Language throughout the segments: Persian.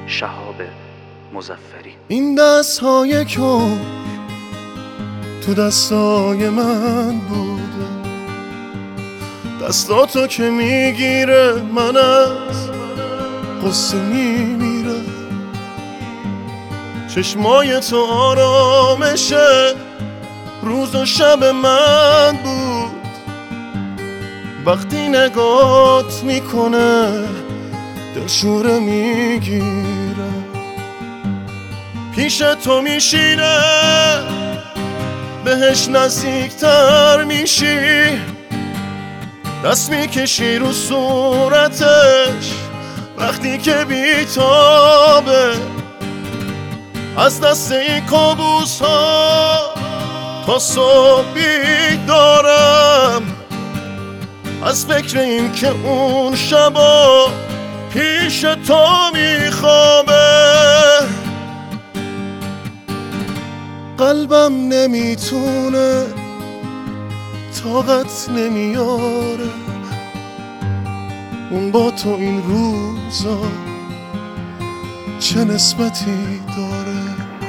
شهاب مظفری. این دست‌های کن تو دستای من بوده، دستاتو که میگیره من از قصه میمیره، چشمای تو آرامشه روز و شب من بود، وقتی نگات میکنه دلشوره میگیره، پیش تو میشینه بهش نزدیکتر میشی، دست میکشی رو صورتش وقتی که بیتابه، از دست این کابوس ها تا صبح بیدارم، از فکر این که اون شبا پیش تو میخوابه، قلبم نمیتونه طاقت نمیاره اون با تو این روزا چه نسبتی داره.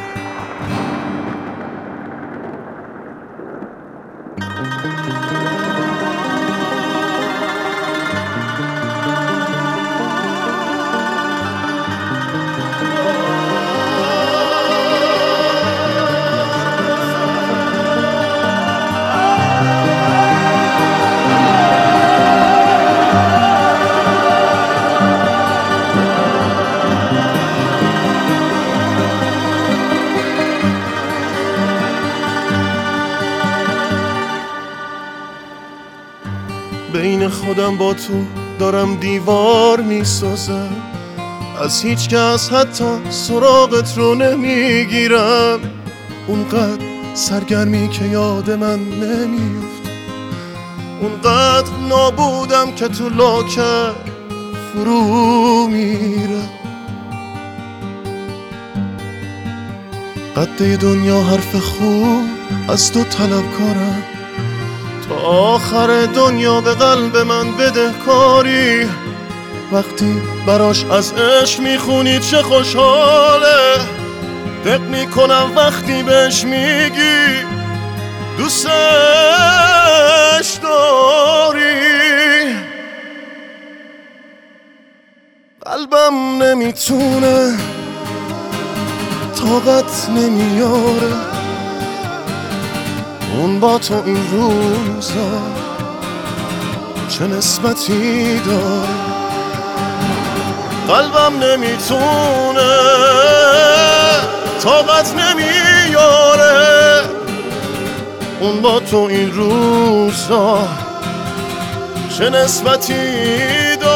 بین خودم با تو دارم دیوار میسازم، از هیچ کس حتی سراغت رو نمیگیرم، اونقدر سرگرمی که یاد من نمیفت، اونقدر نابودم که تو لاکر فرو میره، قده دنیا حرف خوب از تو طلب کارم، تا آخر دنیا به قلب من بدهکاری، وقتی براش از عشق میخونی چه خوشحاله، دق میکنم وقتی بهش میگی دوستش داری، قلبم نمیتونه طاقت نمیاره اون با تو این روزا چه نسبتی داره، قلبم نمیتونه طاقت نمیاره اون با تو این روزا چه نسبتی داره.